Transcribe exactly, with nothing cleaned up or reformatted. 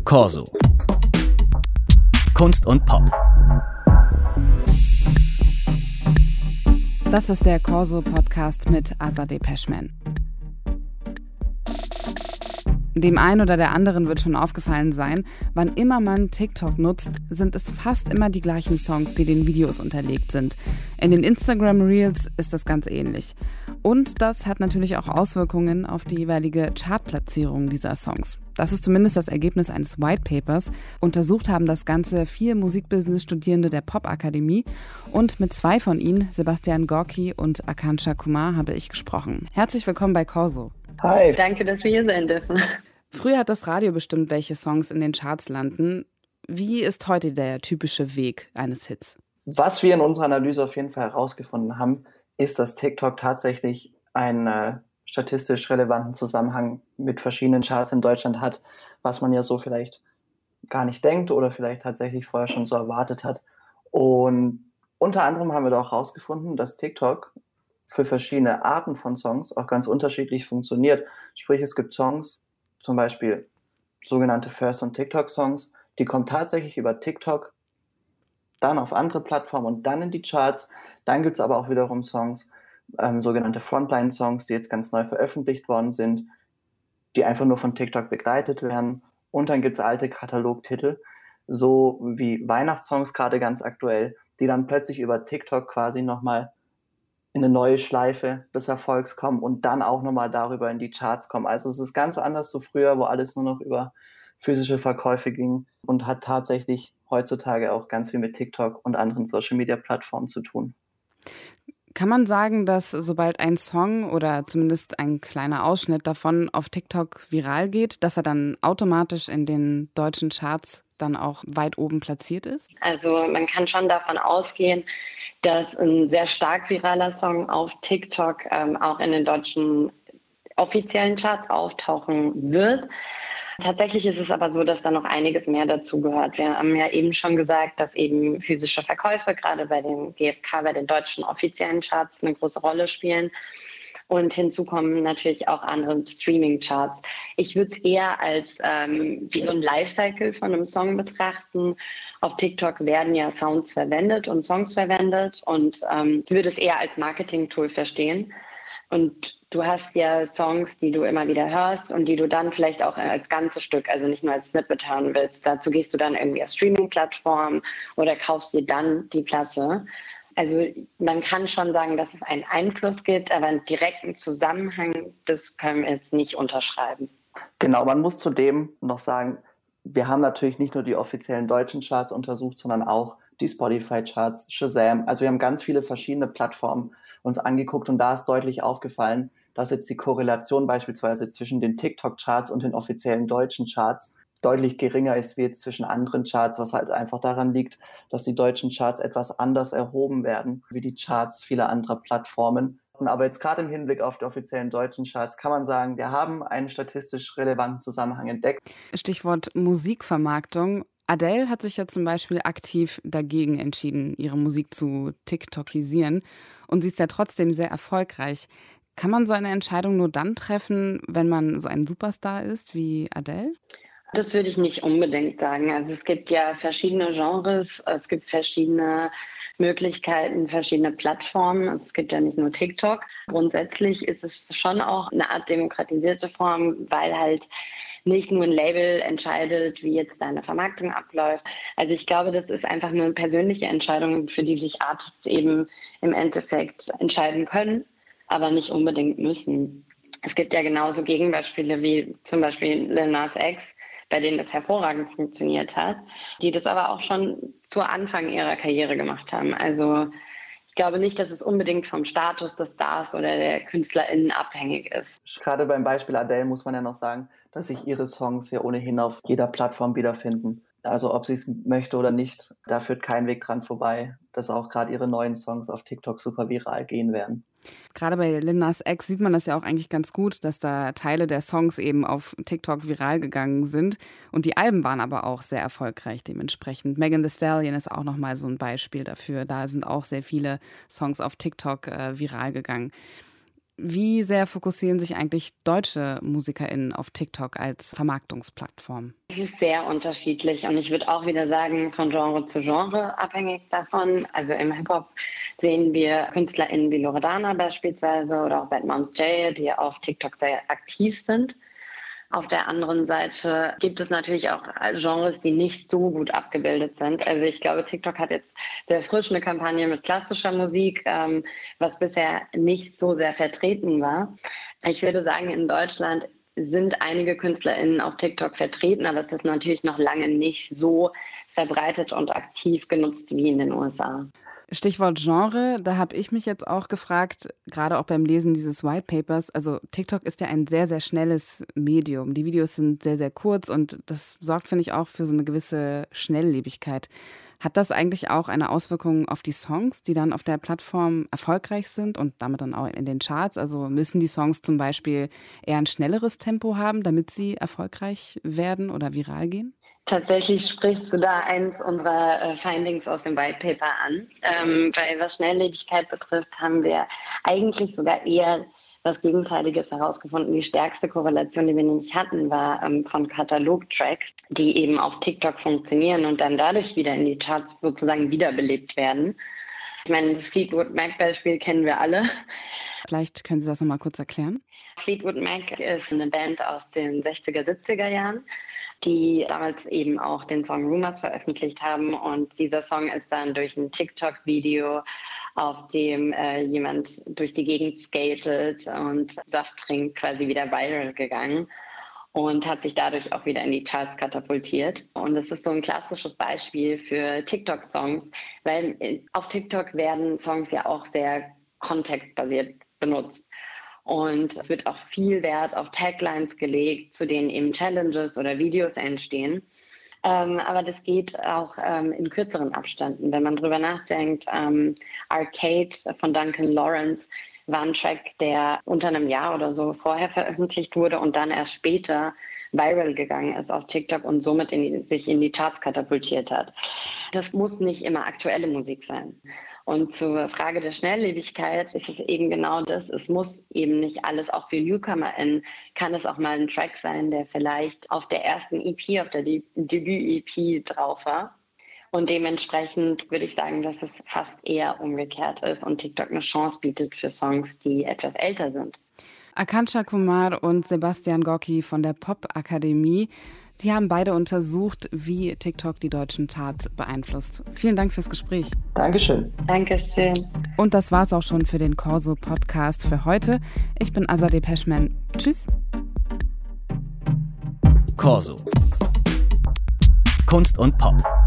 Corso. Kunst und Pop. Das ist der Corso-Podcast mit Azadeh Peschman. Dem einen oder der anderen wird schon aufgefallen sein, wann immer man TikTok nutzt, sind es fast immer die gleichen Songs, die den Videos unterlegt sind. In den Instagram Reels ist das ganz ähnlich. Und das hat natürlich auch Auswirkungen auf die jeweilige Chartplatzierung dieser Songs. Das ist zumindest das Ergebnis eines White Papers. Untersucht haben das Ganze vier Musikbusiness-Studierende der Popakademie und mit zwei von ihnen, Sebastian Gorki und Akansha Kumar, habe ich gesprochen. Herzlich willkommen bei Corso. Hi. Danke, dass wir hier sein dürfen. Früher hat das Radio bestimmt, welche Songs in den Charts landen. Wie ist heute der typische Weg eines Hits? Was wir in unserer Analyse auf jeden Fall herausgefunden haben, ist, dass TikTok tatsächlich einen äh, statistisch relevanten Zusammenhang mit verschiedenen Charts in Deutschland hat, was man ja so vielleicht gar nicht denkt oder vielleicht tatsächlich vorher schon so erwartet hat. Und unter anderem haben wir da auch herausgefunden, dass TikTok für verschiedene Arten von Songs auch ganz unterschiedlich funktioniert. Sprich, es gibt Songs, zum Beispiel sogenannte First- und TikTok-Songs, die kommen tatsächlich über TikTok, dann auf andere Plattformen und dann in die Charts. Dann gibt es aber auch wiederum Songs, ähm, sogenannte Frontline-Songs, die jetzt ganz neu veröffentlicht worden sind, die einfach nur von TikTok begleitet werden. Und dann gibt es alte Katalogtitel, so wie Weihnachtssongs gerade ganz aktuell, die dann plötzlich über TikTok quasi nochmal in eine neue Schleife des Erfolgs kommen und dann auch nochmal darüber in die Charts kommen. Also es ist ganz anders so früher, wo alles nur noch über physische Verkäufe ging und hat tatsächlich heutzutage auch ganz viel mit TikTok und anderen Social-Media-Plattformen zu tun. Kann man sagen, dass sobald ein Song oder zumindest ein kleiner Ausschnitt davon auf TikTok viral geht, dass er dann automatisch in den deutschen Charts dann auch weit oben platziert ist? Also man kann schon davon ausgehen, dass ein sehr stark viraler Song auf TikTok ähm, auch in den deutschen offiziellen Charts auftauchen wird. Tatsächlich ist es aber so, dass da noch einiges mehr dazu gehört. Wir haben ja eben schon gesagt, dass eben physische Verkäufe gerade bei den G F K, bei den deutschen offiziellen Charts eine große Rolle spielen. Und hinzu kommen natürlich auch andere Streaming-Charts. Ich würde es eher als ähm, wie so ein Lifecycle von einem Song betrachten. Auf TikTok werden ja Sounds verwendet und Songs verwendet und ähm, ich würde es eher als Marketing-Tool verstehen. Und du hast ja Songs, die du immer wieder hörst und die du dann vielleicht auch als ganzes Stück, also nicht nur als Snippet hören willst. Dazu gehst du dann irgendwie auf Streaming-Plattformen oder kaufst dir dann die Platte. Also man kann schon sagen, dass es einen Einfluss gibt, aber einen direkten Zusammenhang, das können wir jetzt nicht unterschreiben. Genau, man muss zudem noch sagen, wir haben natürlich nicht nur die offiziellen deutschen Charts untersucht, sondern auch die Spotify-Charts, Shazam. Also wir haben ganz viele verschiedene Plattformen uns angeguckt und da ist deutlich aufgefallen, dass jetzt die Korrelation beispielsweise zwischen den TikTok-Charts und den offiziellen deutschen Charts deutlich geringer ist wie jetzt zwischen anderen Charts, was halt einfach daran liegt, dass die deutschen Charts etwas anders erhoben werden, wie die Charts vieler anderer Plattformen. Aber jetzt gerade im Hinblick auf die offiziellen deutschen Charts kann man sagen, wir haben einen statistisch relevanten Zusammenhang entdeckt. Stichwort Musikvermarktung. Adele hat sich ja zum Beispiel aktiv dagegen entschieden, ihre Musik zu TikTokisieren. Und sie ist ja trotzdem sehr erfolgreich. Kann man so eine Entscheidung nur dann treffen, wenn man so ein Superstar ist wie Adele? Das würde ich nicht unbedingt sagen. Also es gibt ja verschiedene Genres, es gibt verschiedene Möglichkeiten, verschiedene Plattformen. Es gibt ja nicht nur TikTok. Grundsätzlich ist es schon auch eine Art demokratisierte Form, weil halt nicht nur ein Label entscheidet, wie jetzt deine Vermarktung abläuft. Also ich glaube, das ist einfach eine persönliche Entscheidung, für die sich Artists eben im Endeffekt entscheiden können, aber nicht unbedingt müssen. Es gibt ja genauso Gegenbeispiele wie zum Beispiel Lil Nas X, bei denen das hervorragend funktioniert hat, die das aber auch schon zu Anfang ihrer Karriere gemacht haben. Also ich glaube nicht, dass es unbedingt vom Status des Stars oder der KünstlerInnen abhängig ist. Gerade beim Beispiel Adele muss man ja noch sagen, dass sich ihre Songs ja ohnehin auf jeder Plattform wiederfinden. Also ob sie es möchte oder nicht, da führt kein Weg dran vorbei, dass auch gerade ihre neuen Songs auf TikTok super viral gehen werden. Gerade bei Lil Nas X sieht man das ja auch eigentlich ganz gut, dass da Teile der Songs eben auf TikTok viral gegangen sind. Und die Alben waren aber auch sehr erfolgreich dementsprechend. Megan Thee Stallion ist auch nochmal so ein Beispiel dafür. Da sind auch sehr viele Songs auf TikTok äh, viral gegangen. Wie sehr fokussieren sich eigentlich deutsche MusikerInnen auf TikTok als Vermarktungsplattform? Es ist sehr unterschiedlich und ich würde auch wieder sagen, von Genre zu Genre abhängig davon. Also im Hip-Hop sehen wir KünstlerInnen wie Loredana beispielsweise oder auch Bad Moms J, die auf TikTok sehr aktiv sind. Auf der anderen Seite gibt es natürlich auch Genres, die nicht so gut abgebildet sind. Also ich glaube, TikTok hat jetzt sehr frisch eine Kampagne mit klassischer Musik, ähm, was bisher nicht so sehr vertreten war. Ich würde sagen, in Deutschland sind einige KünstlerInnen auf TikTok vertreten, aber es ist natürlich noch lange nicht so verbreitet und aktiv genutzt wie in den U S A. Stichwort Genre, da habe ich mich jetzt auch gefragt, gerade auch beim Lesen dieses White Papers, also TikTok ist ja ein sehr, sehr schnelles Medium. Die Videos sind sehr, sehr kurz und das sorgt, finde ich, auch für so eine gewisse Schnelllebigkeit. Hat das eigentlich auch eine Auswirkung auf die Songs, die dann auf der Plattform erfolgreich sind und damit dann auch in den Charts? Also müssen die Songs zum Beispiel eher ein schnelleres Tempo haben, damit sie erfolgreich werden oder viral gehen? Tatsächlich sprichst du da eins unserer äh, Findings aus dem White Paper an. Ähm, weil was Schnelllebigkeit betrifft, haben wir eigentlich sogar eher was Gegenteiliges herausgefunden. Die stärkste Korrelation, die wir nämlich hatten, war ähm, von Katalog-Tracks, die eben auf TikTok funktionieren und dann dadurch wieder in die Charts sozusagen wiederbelebt werden. Ich meine, das Fleetwood Mac-Beispiel kennen wir alle. Vielleicht können Sie das nochmal kurz erklären. Fleetwood Mac ist eine Band aus den sechziger, siebziger Jahren, die damals eben auch den Song Rumors veröffentlicht haben. Und dieser Song ist dann durch ein TikTok-Video, auf dem äh, jemand durch die Gegend skatet und Saft trinkt, quasi wieder viral gegangen und hat sich dadurch auch wieder in die Charts katapultiert. Und es ist so ein klassisches Beispiel für TikTok-Songs, weil auf TikTok werden Songs ja auch sehr kontextbasiert benutzt. Und es wird auch viel Wert auf Taglines gelegt, zu denen eben Challenges oder Videos entstehen. Ähm, aber das geht auch ähm, in kürzeren Abständen. Wenn man drüber nachdenkt, ähm, Arcade von Duncan Lawrence war ein Track, der unter einem Jahr oder so vorher veröffentlicht wurde und dann erst später viral gegangen ist auf TikTok und somit in die, sich in die Charts katapultiert hat. Das muss nicht immer aktuelle Musik sein. Und zur Frage der Schnelllebigkeit ist es eben genau das. Es muss eben nicht alles, auch für NewcomerInnen kann es auch mal ein Track sein, der vielleicht auf der ersten E P, auf der Debüt-E P drauf war. Und dementsprechend würde ich sagen, dass es fast eher umgekehrt ist und TikTok eine Chance bietet für Songs, die etwas älter sind. Akanksha Kumar und Sebastian Gorki von der Pop-Akademie. Sie haben beide untersucht, wie TikTok die deutschen Charts beeinflusst. Vielen Dank fürs Gespräch. Dankeschön. Dankeschön. Und das war's auch schon für den Corso-Podcast für heute. Ich bin Azadeh Peschman. Tschüss. Corso. Kunst und Pop.